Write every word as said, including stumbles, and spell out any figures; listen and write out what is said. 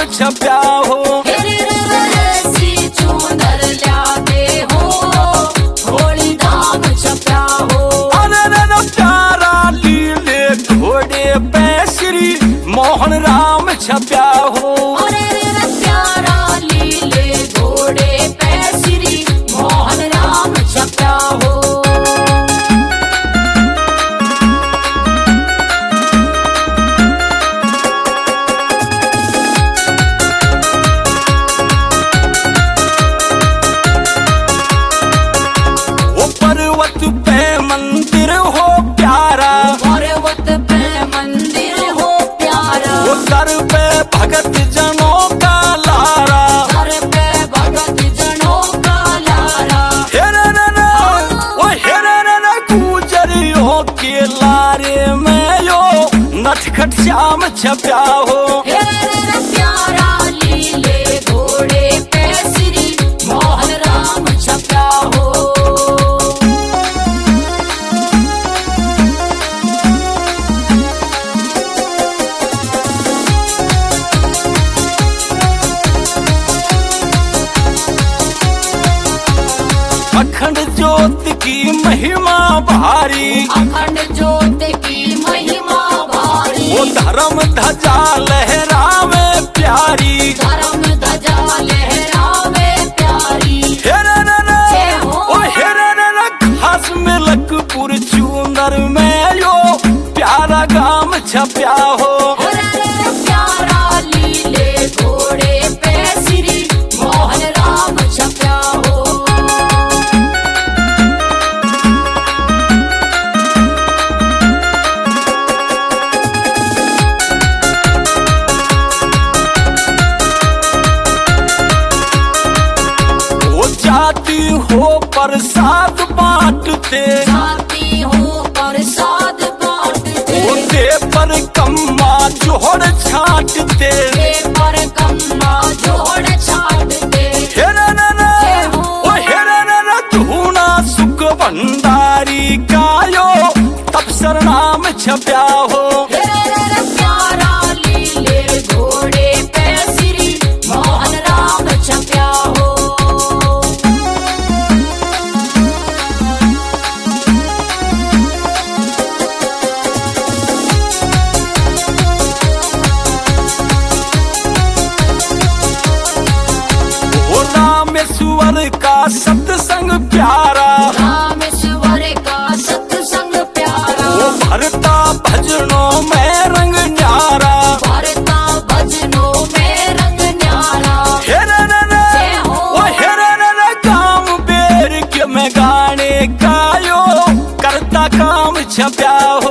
छप्या हो। चूनर ल्याते हो होली धाम छप्या हो। अरे रे प्यारा लीले घोड़े पे श्री मोहन राम छप्या हो। अरे रे प्यारा लीले घोड़े पे श्री मोहन राम छप्या हो। पर्वत पे मंदिर हो प्यारा, पर्वत पे मंदिर हो प्यारा। वो दर पे भगत जनों का लारा, दर पे भगत जनों का लारा। हेरे रे वो हेरे रे गुजरियों के लारे में यो नटखट श्याम छप्या हो। हेरे प्यारा लीले घोड़े पे श्री मोहन राम छप्या हो। अखंड ज्योत की महिमा भारी, अखंड ज्योत की महिमा भारी। वो धर्म ध्वजा लहरावे प्यारी, धर्म ध्वजा लहरावे प्यारी। हेरे रे ओ हेरे रे खास मिलकपुर चूनर में यो प्यारा गाम छप्या हो। प्यारा लीले घोड़े पे श्री मोहन राम छप्या हो। जाती हो प्रसाद बांटते, जाती हो प्रसाद बांटते। वो दे पर कम्मा जोड़ छाटते, दे पर कम्मा जोड़ छाटते। हेरे रे ओ हेरे रे धूना सुख भंडारी कायो तब सरनाम छप्या हो। प्यारा लीले घोड़े पे श्री मोहन राम छप्या हो। रामेश्वर का सत्संग प्यारा, रामेश्वर का सत्संग प्यारा। वो भरता भजनों में रंग न्यारा, भरता भजनों में रंग न्यारा। हेरे रे वो हेरे रे काम बेर के में गाने गायो करता काम छप्या हो।